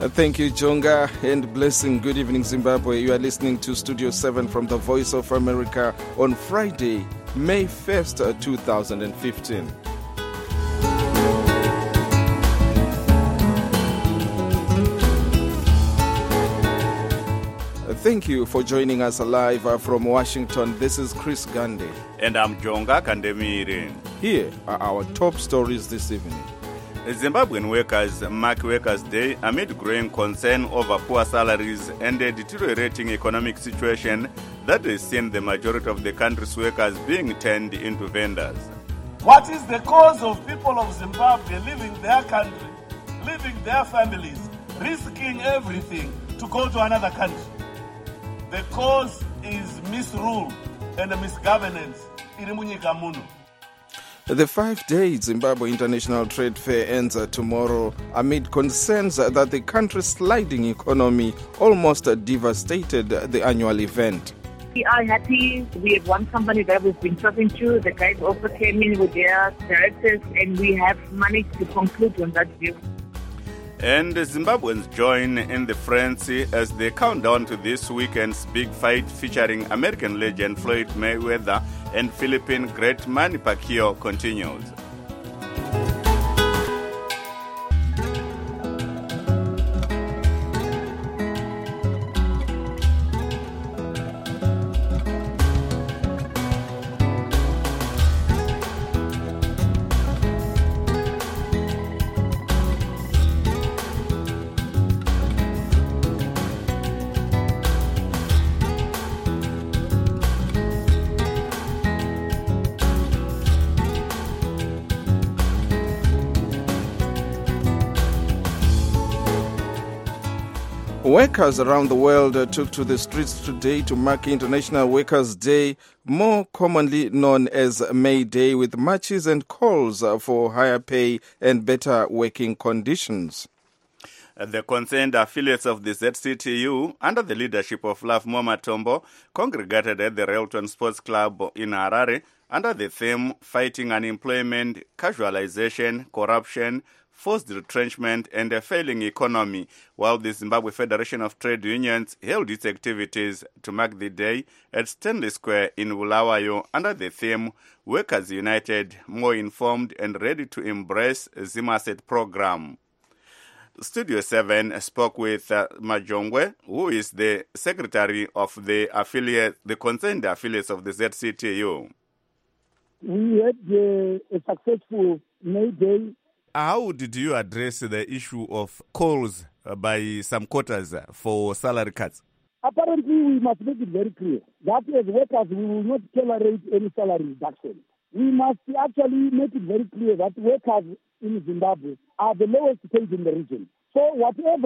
Thank you, Jonga, and blessing. Good evening, Zimbabwe. You are listening to Studio 7 from the Voice of America on Friday, May 1st, 2015. Thank you for joining us live from Washington. This is Chris Gandhi. And I'm Jonga Kandemiri. Here are our top stories this evening. Zimbabwean workers mark Workers' Day amid growing concern over poor salaries and a deteriorating economic situation that has seen the majority of the country's workers being turned into vendors. What is the cause of people of Zimbabwe leaving their country, leaving their families, risking everything to go to another country? The cause is misrule and misgovernance in munyika muno. The 5-day Zimbabwe International Trade Fair ends tomorrow amid concerns that the country's sliding economy almost devastated the annual event. We are happy. We have one company that we've been talking to. The guys also came in with their directors, and we have managed to conclude on that deal. And Zimbabweans join in the frenzy as they count down to this weekend's big fight featuring American legend Floyd Mayweather and Philippine great Manny Pacquiao continues. Workers around the world took to the streets today to mark International Workers' Day, more commonly known as May Day, with marches and calls for higher pay and better working conditions. The concerned affiliates of the ZCTU, under the leadership of Love Momatombo, congregated at the Railton Sports Club in Harare under the theme Fighting Unemployment, Casualization, Corruption, Forced retrenchment and a failing economy, while the Zimbabwe Federation of Trade Unions held its activities to mark the day at Stanley Square in Bulawayo under the theme Workers United, More Informed and Ready to Embrace Zimaset program. Studio 7 spoke with Majongwe, who is the secretary of the concerned affiliates of the ZCTU. We had a successful May Day. How did you address the issue of calls by some quarters for salary cuts? Apparently, we must make it very clear that as workers, we will not tolerate any salary reduction. We must actually make it very clear that workers in Zimbabwe are the lowest paid in the region. So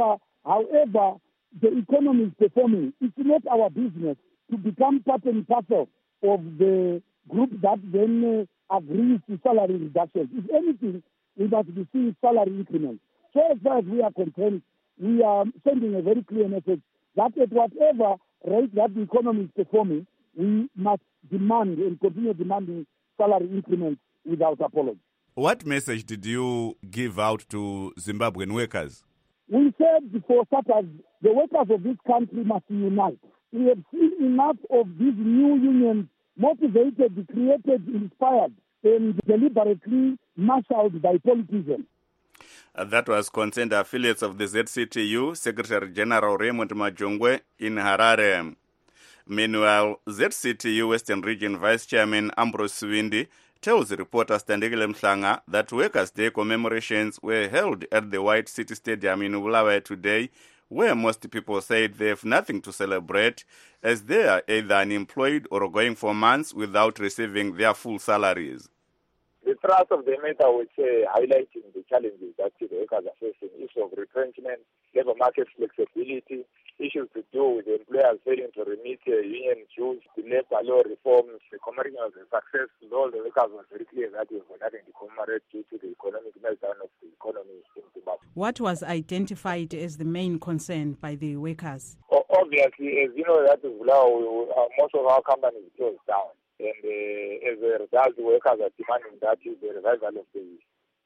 however the economy is performing, it's not our business to become part and parcel of the group that then agrees to salary reductions. If anything, we must be seeing salary increments. So as far as we are concerned, we are sending a very clear message that at whatever rate that the economy is performing, we must demand and continue demanding salary increments without apology. What message did you give out to Zimbabwean workers? We said for starters, the workers of this country must unite. We have seen enough of these new unions motivated, created, inspired, and deliberately marshaled by politicians. That was concerned affiliates of the ZCTU, Secretary General Raymond Majongwe in Harare. Meanwhile, ZCTU Western Region Vice Chairman Ambrose Swindi tells reporter Standegile Mhlanga that Workers' Day commemorations were held at the White City Stadium in Bulawayo today, where most people said they have nothing to celebrate as they are either unemployed or going for months without receiving their full salaries. The thrust of the matter was highlighting the challenges that the workers are facing, issue of retrenchment, labor market flexibility, issues to do with the employers failing to remit union dues, the labor law reforms, the commemoration of the success. All the workers were very clear that we were nothing to commemorate due to the economic meltdown of the economy in Zimbabwe. What was identified as the main concern by the workers? Obviously, as you know, that is most of our companies closed down. And as a result, the workers are demanding that is the revival of the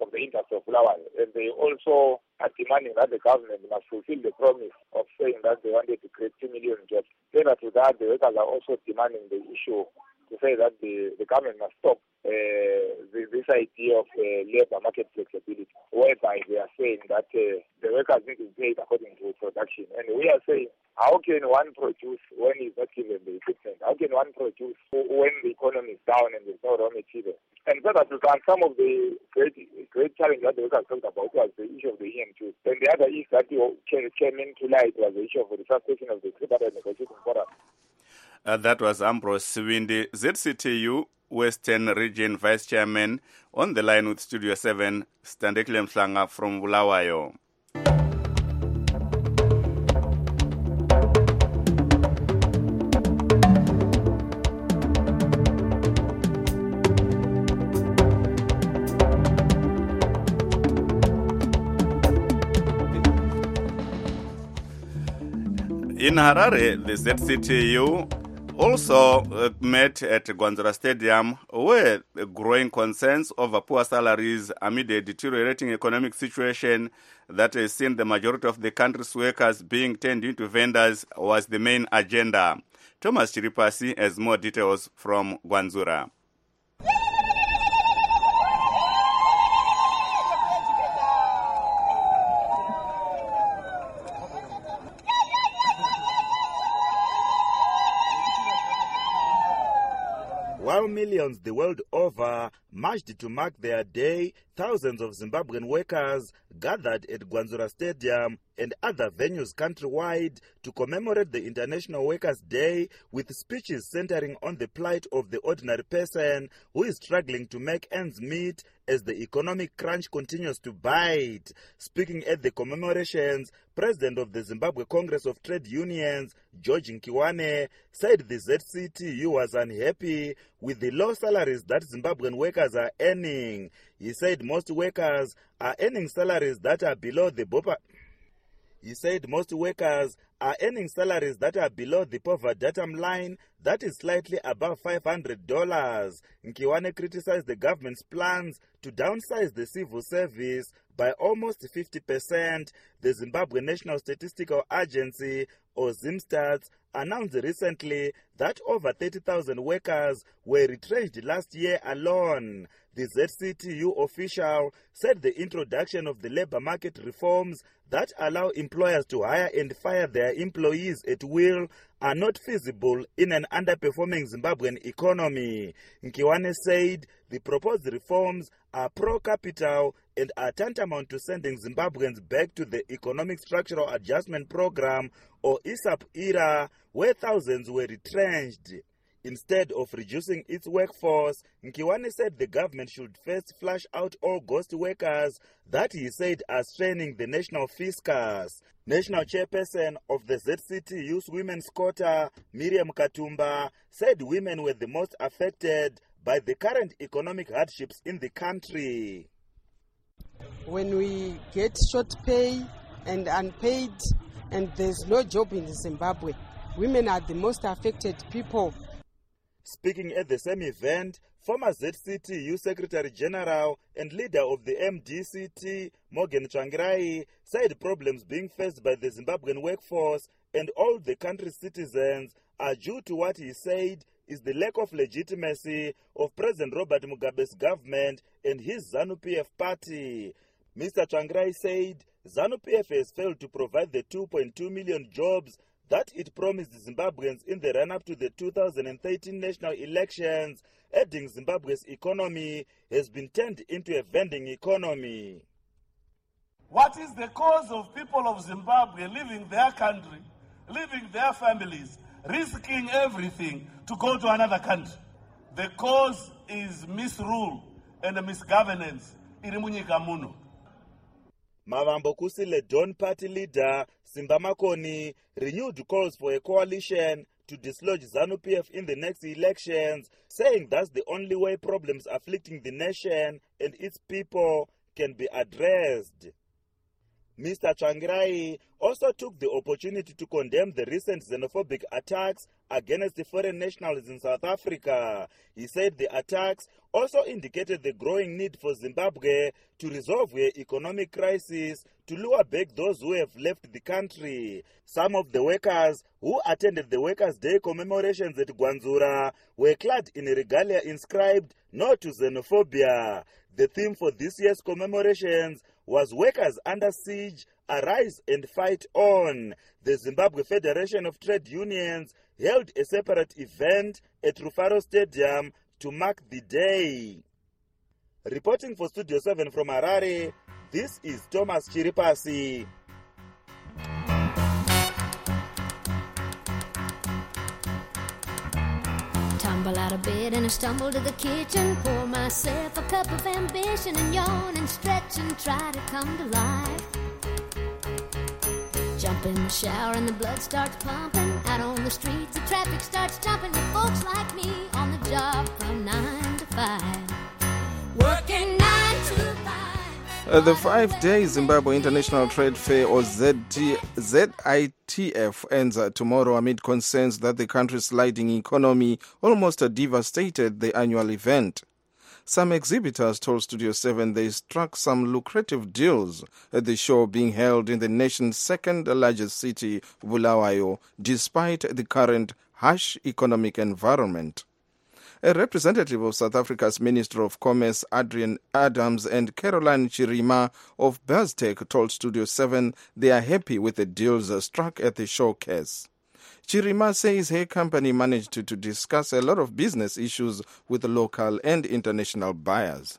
of the interests of Bulawayo. And they also are demanding that the government must fulfill the promise of saying that they wanted to create 2 million jobs. Further to that, the workers are also demanding the issue to say that the government must stop this idea of labor market flexibility, whereby they are saying that the workers need to be paid according to production. And we are saying, how can one produce when he's not given the equipment? How can one produce when the economy is down and there's no raw material? And further to that, some of the great challenges that the workers talked about was the issue of the EM2. Then the other issue that came into light was the issue of the suspension of the tripartite negotiating forum. That was Ambrose Swindi, ZCTU Western Region Vice Chairman, on the line with Studio 7, Standekile Mhlanga from Bulawayo. In Harare, the ZCTU also met at Gwanzura Stadium, where growing concerns over poor salaries amid a deteriorating economic situation that has seen the majority of the country's workers being turned into vendors was the main agenda. Thomas Chiripasi has more details from Gwanzura. While millions the world over marched to mark their day, thousands of Zimbabwean workers gathered at Gwanzura Stadium and other venues countrywide to commemorate the International Workers' Day, with speeches centering on the plight of the ordinary person who is struggling to make ends meet as the economic crunch continues to bite. Speaking at the commemorations, President of the Zimbabwe Congress of Trade Unions, George Nkiwane, said the ZCTU was unhappy with the low salaries that Zimbabwean workers are earning. He said most workers are earning salaries that are below the poverty datum line, that is slightly above $500. Nkiwane criticized the government's plans to downsize the civil service by almost 50%. The Zimbabwe National Statistical Agency, or ZimStats, announced recently that over 30,000 workers were retrenched last year alone. The ZCTU official said the introduction of the labor market reforms that allow employers to hire and fire their employees at will are not feasible in an underperforming Zimbabwean economy. Nkiwane said the proposed reforms are pro-capital and are tantamount to sending Zimbabweans back to the Economic Structural Adjustment Program, or ESAP era, where thousands were retrenched. Instead of reducing its workforce, Nkiwane said the government should first flush out all ghost workers that he said are straining the national fiscus. National chairperson of the ZCT Youth Women's Quota, Miriam Katumba, said women were the most affected by the current economic hardships in the country. When we get short pay and unpaid and there's no job in Zimbabwe, women are the most affected people. Speaking at the same event, former ZCTU Secretary General and leader of the MDCT, Morgan Tsvangirai, said problems being faced by the Zimbabwean workforce and all the country's citizens are due to what he said is the lack of legitimacy of President Robert Mugabe's government and his ZANU-PF party. Mr. Tsvangirai said ZANU-PF has failed to provide the 2.2 million jobs that it promised Zimbabweans in the run-up to the 2013 national elections, adding Zimbabwe's economy has been turned into a vending economy. What is the cause of people of Zimbabwe leaving their country, leaving their families, risking everything to go to another country? The cause is misrule and misgovernance iri munyika muno. Mavambo Kusile Dawn Party leader Simba Makoni renewed calls for a coalition to dislodge ZANU-PF in the next elections, saying that's the only way problems afflicting the nation and its people can be addressed. Mr. Tsvangirai also took the opportunity to condemn the recent xenophobic attacks against the foreign nationals in South Africa. He said the attacks also indicated the growing need for Zimbabwe to resolve their economic crisis to lure back those who have left the country. Some of the workers who attended the Workers' Day commemorations at Gwanzura were clad in a regalia inscribed "No to Xenophobia." The theme for this year's commemorations was "Workers Under Siege, Arise and Fight On." The Zimbabwe Federation of Trade Unions held a separate event at Rufaro Stadium to mark the day. Reporting for Studio 7 from Harare, this is Thomas Chiripasi. Tumble out of bed and I stumble to the kitchen, pour myself a cup of ambition and yawn and stretch and try to come to life. Jump in the shower and the blood starts pumping. Out on the streets the traffic starts jumping with folks like me on the job from 9 to 5. Working 9 to 5. The 5-day Zimbabwe International Trade Fair, or ZITF, ends tomorrow amid concerns that the country's sliding economy almost devastated the annual event. Some exhibitors told Studio 7 they struck some lucrative deals at the show being held in the nation's second largest city, Bulawayo, despite the current harsh economic environment. A representative of South Africa's Minister of Commerce, Adrian Adams, and Caroline Chirima of BuzzTech told Studio 7 they are happy with the deals struck at the showcase. Chirima says her company managed to discuss a lot of business issues with local and international buyers.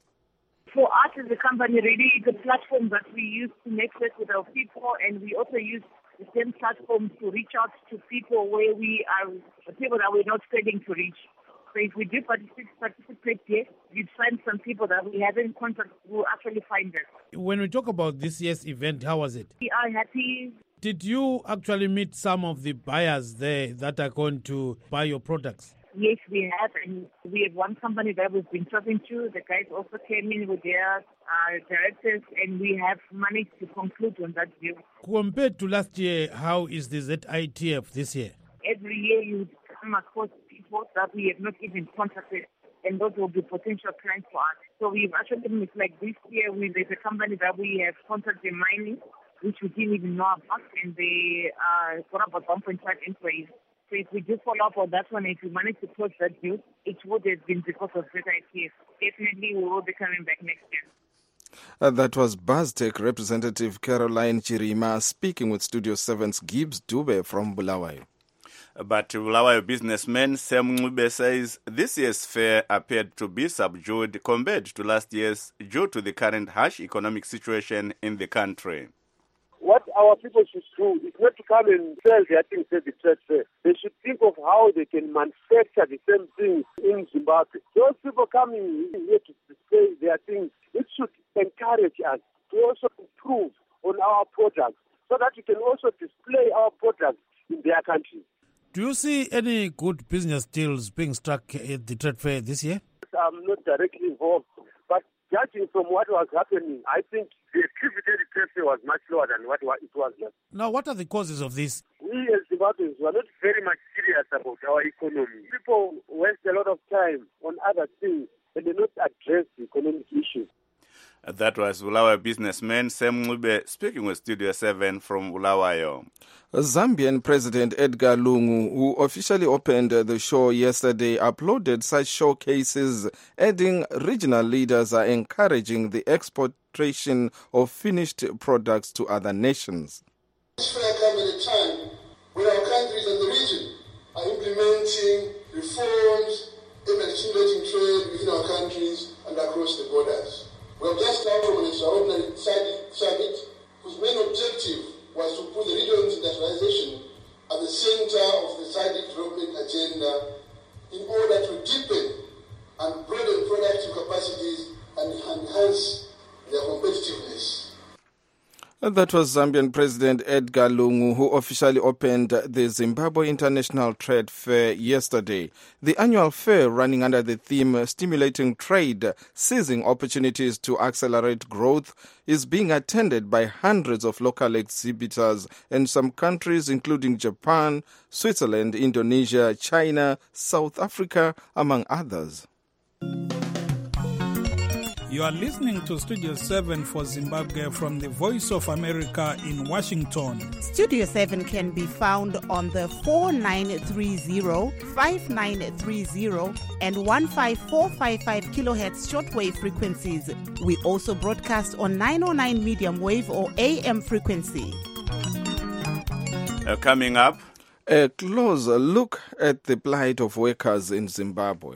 For us as a company, really, it's a platform that we use to network with our people, and we also use the same platform to reach out to people where we are, people that we're not failing to reach. So if we do participate here, you'd find some people that we haven't contacted who actually find us. When we talk about this year's event, how was it? We are happy. Did you actually meet some of the buyers there that are going to buy your products? Yes, we have, and we have one company that we've been talking to. The guys also came in with their directors, and we have managed to conclude on that deal. Compared to last year, how is the ZITF this year? Every year you come across people that we have not even contacted, and those will be potential clients for us. So we've actually, like this year, there's a company that we have contacted mining, which we didn't even know about, and they got about 1.5 employees. So if we do follow up on that one, if we manage to close that deal, it would have been because of ZITF. Definitely we will be coming back next year. That was BuzzTech representative Caroline Chirima speaking with Studio 7's Gibbs Dube from Bulawayo. But Bulawayo businessman Sam Ngube says this year's fair appeared to be subdued compared to last year's due to the current harsh economic situation in the country. What our people should do is not to come and sell their things at the trade fair. They should think of how they can manufacture the same thing in Zimbabwe. Those people coming here to display their things, it should encourage us to also improve on our products so that we can also display our products in their country. Do you see any good business deals being struck at the trade fair this year? I'm not directly involved, but judging from what was happening, I think the activity at the trade fair was much lower than what it was last. Now, what are the causes of this? We as Zimbabweans were not very much serious about our economy. People waste a lot of time on other things and they not address the economic issues. That was Bulawayo businessman Sam Ngube speaking with Studio 7 from Bulawayo. Zambian President Edgar Lungu, who officially opened the show yesterday, applauded such showcases, adding regional leaders are encouraging the exportation of finished products to other nations. This fair comes at a time when our countries and the region are implementing reforms aimed at stimulating trade within our countries and across the borders. We have just come from an extraordinary summit whose main objective was to put the region's industrialization at the center of the SADC development agenda in order to deepen and broaden productive capacities and enhance their competitiveness. That was Zambian President Edgar Lungu, who officially opened the Zimbabwe International Trade Fair yesterday. The annual fair, running under the theme Stimulating Trade, Seizing Opportunities to Accelerate Growth, is being attended by hundreds of local exhibitors in some countries including Japan, Switzerland, Indonesia, China, South Africa, among others. You are listening to Studio 7 for Zimbabwe from the Voice of America in Washington. Studio 7 can be found on the 4930, 5930 and 15455 kilohertz shortwave frequencies. We also broadcast on 909 medium wave or AM frequency. Coming up, a closer look at the plight of workers in Zimbabwe.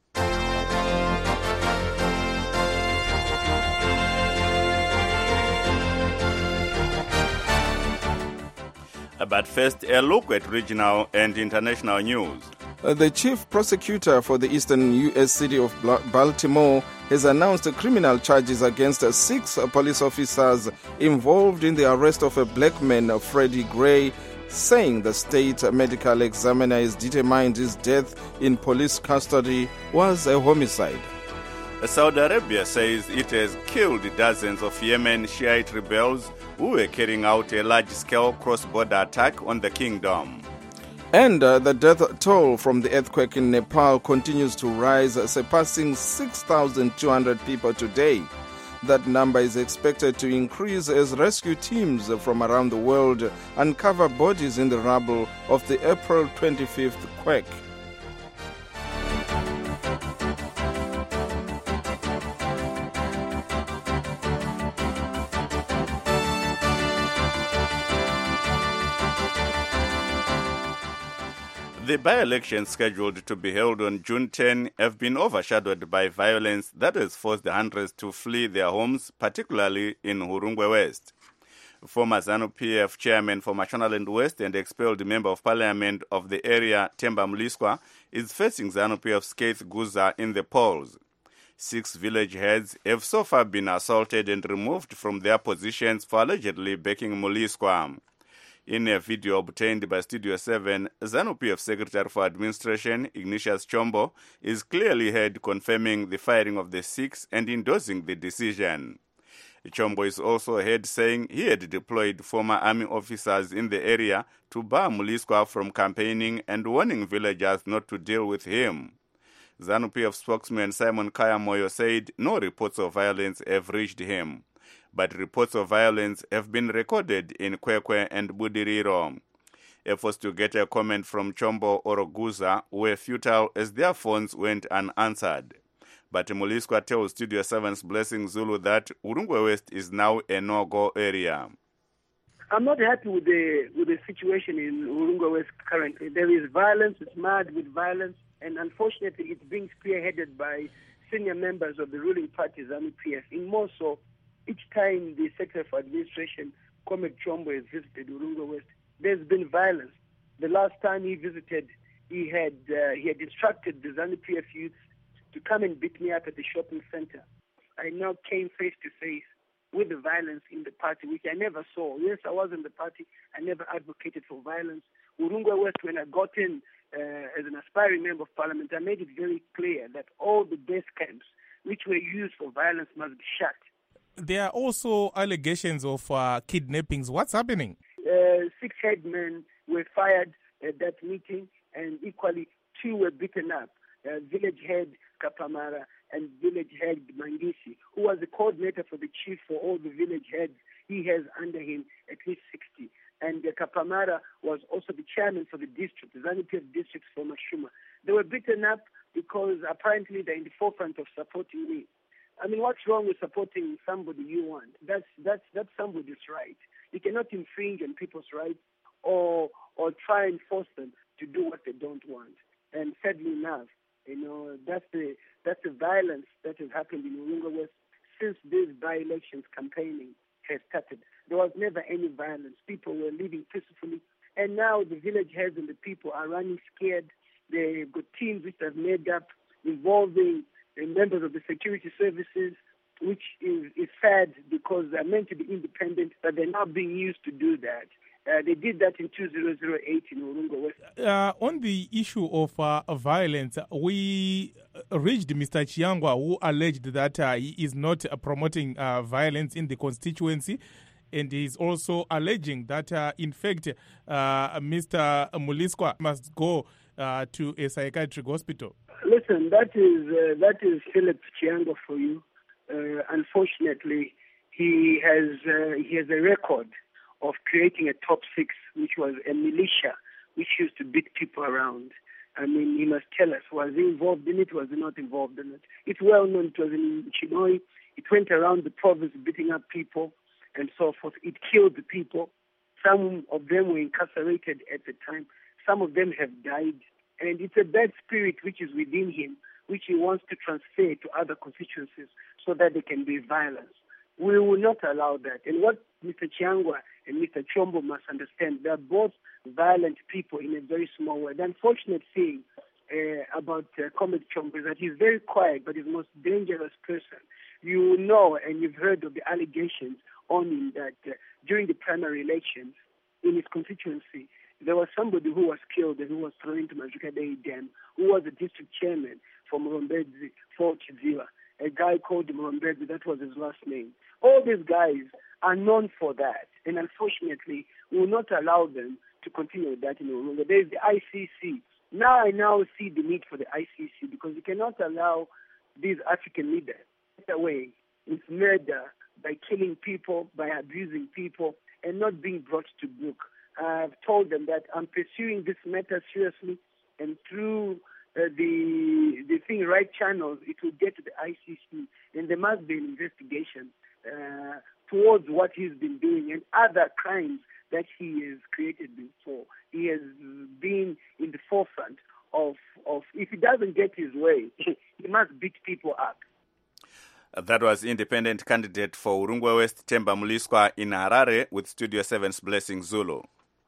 But first, a look at regional and international news. The chief prosecutor for the eastern U.S. city of Baltimore has announced criminal charges against 6 police officers involved in the arrest of a black man, Freddie Gray, saying the state medical examiner has determined his death in police custody was a homicide. Saudi Arabia says it has killed dozens of Yemen Shiite rebels who were carrying out a large-scale cross-border attack on the kingdom. And the death toll from the earthquake in Nepal continues to rise, surpassing 6,200 people today. That number is expected to increase as rescue teams from around the world uncover bodies in the rubble of the April 25th quake. The by-elections scheduled to be held on June 10 have been overshadowed by violence that has forced the hundreds to flee their homes, particularly in Hurungwe West. Former ZANU-PF chairman for Mashonaland West and expelled member of parliament of the area, Temba Mliswa, is facing ZANU-PF's Keith Guza in the polls. 6 village heads have so far been assaulted and removed from their positions for allegedly backing Mliswa. In a video obtained by Studio 7, ZANU-PF Secretary for Administration, Ignatius Chombo, is clearly heard confirming the firing of the 6 and endorsing the decision. Chombo is also heard saying he had deployed former army officers in the area to bar Mliswa from campaigning and warning villagers not to deal with him. ZANU-PF spokesman Simon Kayamoyo said no reports of violence have reached him, but reports of violence have been recorded in Kwekwe and Budiriro. Efforts to get a comment from Chombo or Guza were futile as their phones went unanswered. But Mliswa tells Studio 7's Blessing Zulu that Hurungwe West is now a no-go area. I'm not happy with the situation in Hurungwe West currently. There is violence, it's mad with violence, and unfortunately it's being spearheaded by senior members of the ruling party, ZANU-PF. In more so, each time the Secretary for Administration, Kwame Chombo, has visited Hurungwe West, there's been violence. The last time he visited, he had instructed the ZANU-PF youth to come and beat me up at the shopping center. I now came face to face with the violence in the party, which I never saw. Yes, I was in the party. I never advocated for violence. Hurungwe West, when I got in as an aspiring member of parliament, I made it very clear that all the base camps which were used for violence must be shut. There are also allegations of kidnappings. What's happening? 6 headmen were fired at that meeting, and equally 2 were beaten up. Village head Kapamara and village head Mangisi, who was the coordinator for the chief for all the village heads. He has under him at least 60. And Kapamara was also the chairman for the district, the ZANU-PF districts for Mashuma. They were beaten up because apparently they're in the forefront of supporting me. I mean, what's wrong with supporting somebody you want? That's somebody's right. You cannot infringe on people's rights or try and force them to do what they don't want. And sadly enough, that's the violence that has happened in Hurungwe West since this by-elections campaigning has started. There was never any violence. People were living peacefully, and now the village heads and the people are running scared. They've got teams which have made up involving members of the security services, which is sad because they're meant to be independent, but they're now being used to do that. They did that in 2008 in Urunga West. On the issue of violence, we reached Mr. Chiangwa, who alleged that he is not promoting violence in the constituency, and he is also alleging that, in fact, Mr. Muliswa must go to a psychiatric hospital. Listen, that is Philip Chiangwa for you. Unfortunately, he has a record of creating a top six, which was a militia, which used to beat people around. I mean, he must tell us, was he involved in it, was he not involved in it? It's well known, it was in Chinoi. It went around the province beating up people and so forth. It killed the people. Some of them were incarcerated at the time. Some of them have died. And it's a bad spirit which is within him, which he wants to transfer to other constituencies so that there can be violence. We will not allow that. And what Mr. Chiangwa and Mr. Chombo must understand, they're both violent people in a very small way. The unfortunate thing about Comrade Chombo is that he's very quiet, but he's the most dangerous person. You know, and you've heard of the allegations on him that during the primary elections in his constituency, there was somebody who was killed and who was thrown into Majuka Bay Dam, who was the district chairman for Murombezi, for Chidziva, a guy called Murombezi, that was his last name. All these guys are known for that, and unfortunately, we will not allow them to continue with that in Urunga. There is the ICC. Now I see the need for the ICC because you cannot allow these African leaders to get away with murder by killing people, by abusing people, and not being brought to book. I've told them that I'm pursuing this matter seriously, and through the right channels, it will get to the ICC, and there must be an investigation towards what he's been doing and other crimes that he has created before. He has been in the forefront of if he doesn't get his way, he must beat people up. That was independent candidate for Urungwa West, Themba Muliswa in Harare, with Studio 7's Blessing Zulu.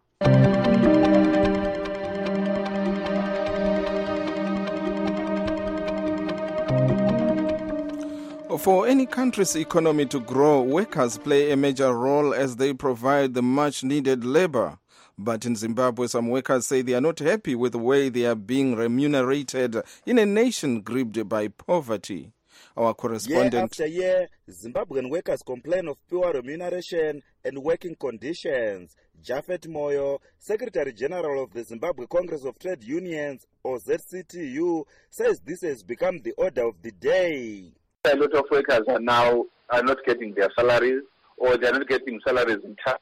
For any country's economy to grow, workers play a major role as they provide the much-needed labor. But in Zimbabwe, some workers say they are not happy with the way they are being remunerated in a nation gripped by poverty. Our correspondent... Year after year, Zimbabwean workers complain of poor remuneration and working conditions. Japhet Moyo, Secretary General of the Zimbabwe Congress of Trade Unions, or ZCTU, says this has become the order of the day. A lot of workers are not getting their salaries, or they're not getting salaries in time,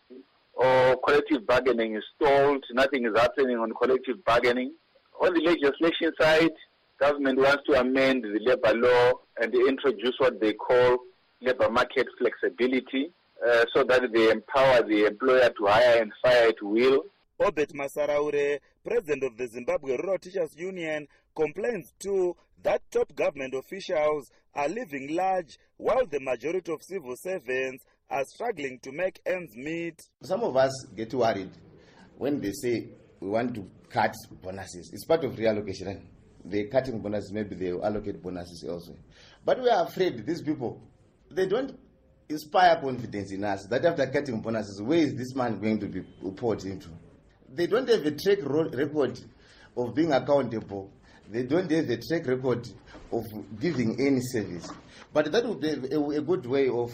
or collective bargaining is stalled. Nothing is happening on collective bargaining. On the legislation side, government wants to amend the labor law and they introduce what they call labor market flexibility, so that they empower the employer to hire and fire at will. Obet Masaraure, president of the Zimbabwe Rural Teachers Union, complains too that top government officials are living large while the majority of civil servants are struggling to make ends meet. Some of us get worried when they say we want to cut bonuses. It's part of reallocation. They're cutting bonuses, maybe they will allocate bonuses elsewhere. But we are afraid these people, they don't inspire confidence in us that after cutting bonuses, where is this man going to be poured into? They don't have a track record of being accountable. They don't have a track record of giving any service. But that would be a good way of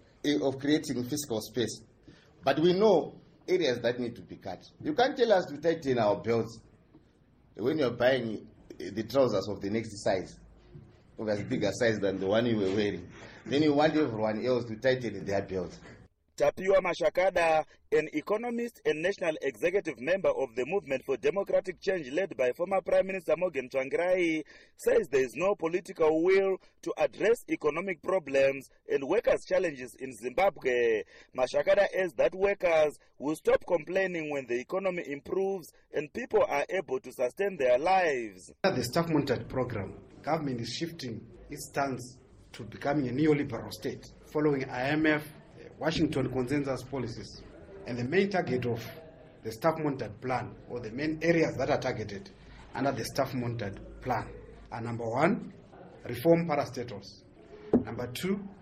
creating fiscal space. But we know areas that need to be cut. You can't tell us to tighten our belts when you're buying the trousers of the next size, of a bigger size than the one you were wearing. Then you want everyone else to tighten their belts. Tapiwa Mashakada, an economist and national executive member of the Movement for Democratic Change led by former Prime Minister Morgan Tsvangirai, says there is no political will to address economic problems and workers' challenges in Zimbabwe. Mashakada adds that workers will stop complaining when the economy improves and people are able to sustain their lives. The staff-monitored program, government is shifting its stance to becoming a neoliberal state, following IMF, Washington consensus policies. And the main target of the staff-monitored plan, or the main areas that are targeted under the staff-monitored plan, are number one, reform parastatals. Number two,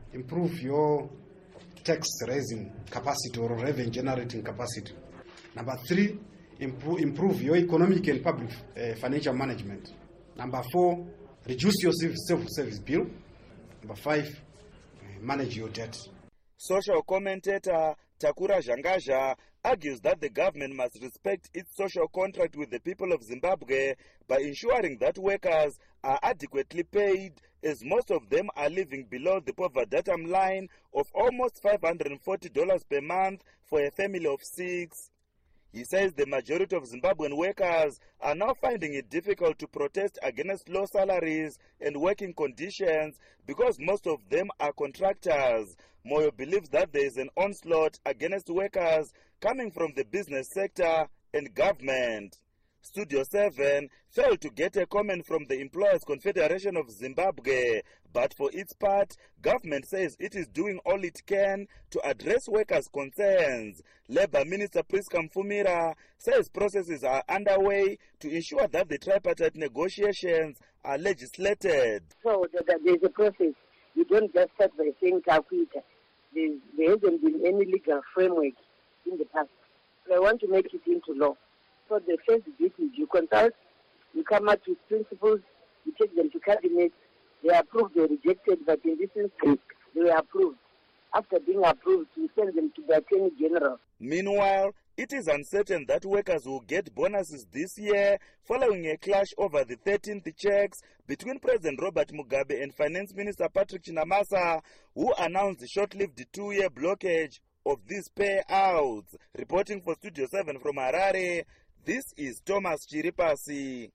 improve your tax raising capacity or revenue generating capacity. Number 3, improve your economic and public financial management. Number 4, reduce your civil service bill. Number 5, manage your debt. Social commentator Takura Zhangaja argues that the government must respect its social contract with the people of Zimbabwe by ensuring that workers are adequately paid, as most of them are living below the poverty line of almost $540 per month for a family of 6. He says the majority of Zimbabwean workers are now finding it difficult to protest against low salaries and working conditions because most of them are contractors. Moyo believes that there is an onslaught against workers coming from the business sector and government. Studio 7 failed to get a comment from the Employers Confederation of Zimbabwe, but for its part, government says it is doing all it can to address workers' concerns. Labour Minister Priska Mfumira says processes are underway to ensure that the tripartite negotiations are legislated. So there's a process. You don't just start by saying Takwita. There hasn't been any legal framework in the past. So I want to make it into law. So the first bit is you consult, you come up with principles, you take them to cabinet, they are approved, they are rejected, but in this instance, they were approved. After being approved, you send them to the Attorney General. Meanwhile, it is uncertain that workers will get bonuses this year following a clash over the 13th checks between President Robert Mugabe and Finance Minister Patrick Chinamasa, who announced the short-lived 2-year blockage of these payouts. Reporting for Studio 7 from Harare, this is Thomas Chiripasi.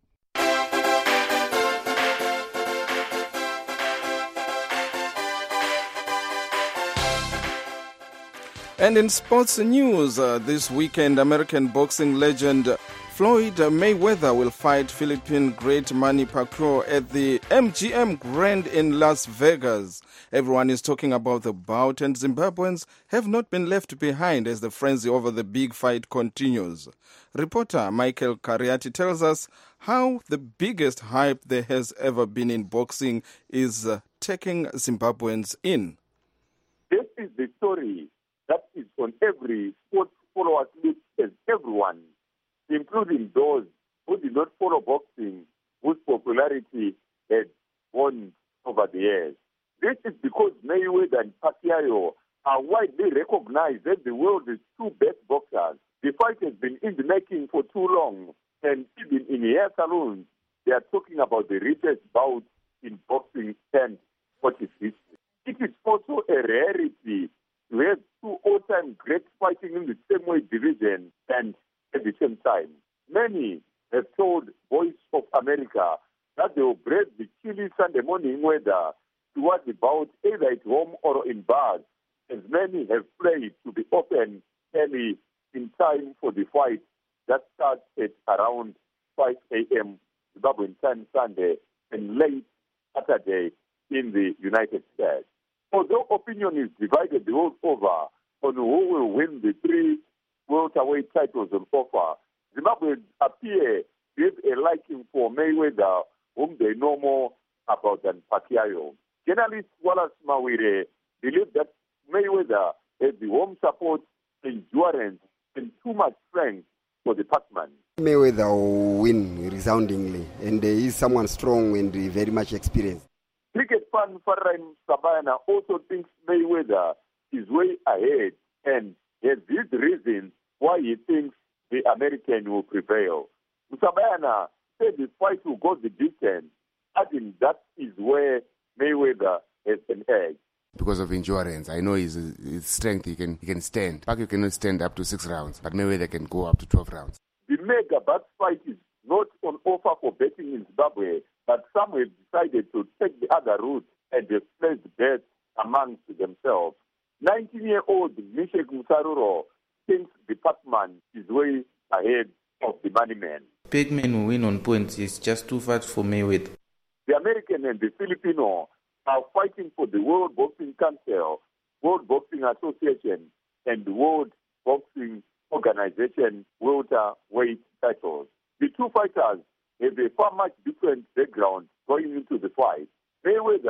And in sports news, this weekend, American boxing legend Floyd Mayweather will fight Philippine great Manny Pacquiao at the MGM Grand in Las Vegas. Everyone is talking about the bout, and Zimbabweans have not been left behind as the frenzy over the big fight continues. Reporter Michael Cariati tells us how the biggest hype there has ever been in boxing is taking Zimbabweans in. This is the story that is on every sports follower's list, as everyone, including those who did not follow boxing, whose popularity had gone over the years. This is because Mayweather and Pacquiao are widely recognized as the world's two best boxers. The fight has been in the making for too long, and even in hair salons, they are talking about the richest bout in boxing and what is history. It is also a rarity to have two all-time greats fighting in the same weight division and at the same time. Many have told Voice of America that they will brave the chilly Sunday morning weather towards the bout either at home or in bars, as many have played to be open early in time for the fight that starts at around 5 a.m. Zimbabwean time Sunday and late Saturday in the United States. Although opinion is divided the world over on who will win the 3 welterweight titles on offer, Zimbabweans appear to have a liking for Mayweather, whom they know more about than Pacquiao. Journalist Wallace Mawire believes that Mayweather has the home support, endurance, and too much strength for the Pacman. Mayweather will win resoundingly, and he is someone strong and very much experienced. Cricket fan Farhan Sabayana also thinks Mayweather is way ahead and has his reasons why he thinks the American will prevail. Sabayana said the fight will go the distance, adding that is where Mayweather has an edge. Because of endurance, I know his strength, he can stand. Pacquiao cannot stand up to 6 rounds, but Mayweather can go up to 12 rounds. The mega bout fight is not on offer for betting in Zimbabwe, but some have decided to take the other route and have placed bets amongst themselves. 19-year-old Mishek Musaruro thinks the Pacman is way ahead of the Moneyman. Pacman will win on points. It's just too fast for Mayweather. The American and the Filipino are fighting for the World Boxing Council, World Boxing Association, and the World Boxing Organization welterweight titles. The two fighters have a far much different background going into the fight. Mayweather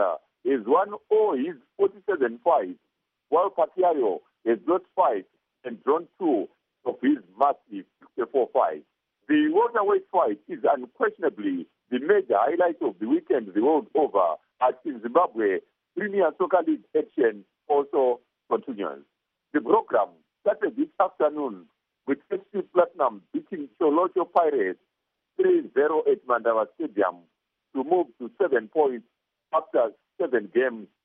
has won all his 47 fights, while Pacquiao has lost 5 and drawn 2 of his massive 64 fights. The welterweight fight is unquestionably the major highlight of the weekend the world over, as in Zimbabwe, Premier Soccer League action also continues. The program started this afternoon with FC Platinum beating Cholocho Pirates 3-0 at Mandava Stadium to move to 7 points after 7 games